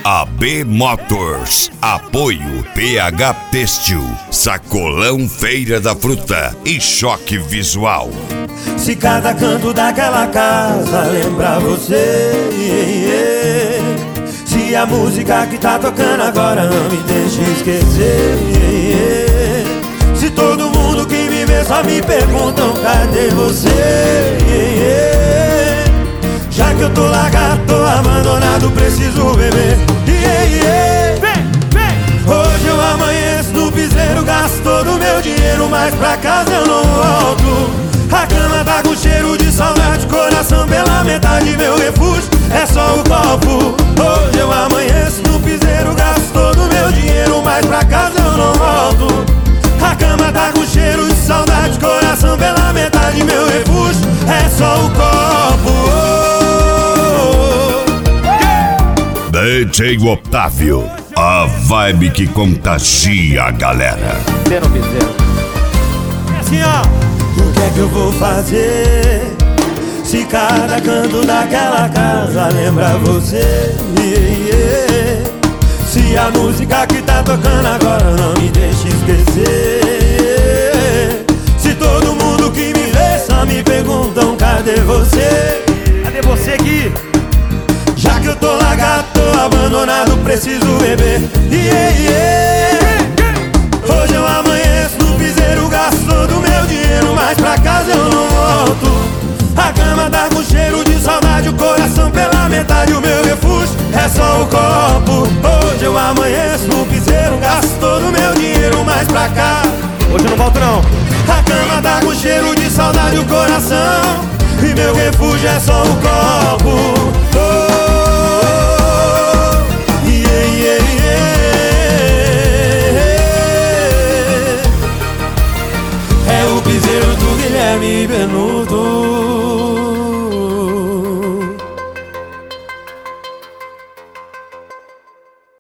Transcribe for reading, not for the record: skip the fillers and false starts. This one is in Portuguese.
AB Motors, apoio PH Têxtil, Sacolão Feira da Fruta e Choque Visual. Se cada canto daquela casa lembra você, se a música que tá tocando agora não me deixa esquecer, se todo mundo que me vê só me perguntam cadê você, já que eu tô largado, tô abandonado, preciso beber. Hoje eu amanheço no piseiro, gasto todo o meu dinheiro, mas pra casa eu não volto. A cama tá com cheiro de saudade, coração pela metade, meu refúgio é só o copo. Hoje eu amanheço no piseiro, gasto todo o meu dinheiro, mas pra casa eu não volto. A cama tá com cheiro de saudade, coração pela metade, meu refúgio é só o copo. DJ Otávio, a vibe que contagia a galera. É assim, ó. O que é que eu vou fazer se cada canto daquela casa lembra você, se a música que tá tocando agora não me deixa esquecer, se todo mundo que me vê só me perguntam cadê você? Cadê você aqui? Já que eu tô largado, tô abandonado, preciso beber. Hoje eu amanheço no piseiro, gasto todo o meu dinheiro, mas pra casa eu não volto. A cama tá com cheiro de saudade, o coração pela metade, o meu refúgio é só o copo. Hoje eu amanheço no piseiro, gasto todo o meu dinheiro, mas pra cá hoje eu não volto não. A cama tá com cheiro de saudade, o coração, e meu refúgio é só o copo. É o piseiro do Guilherme Benuto.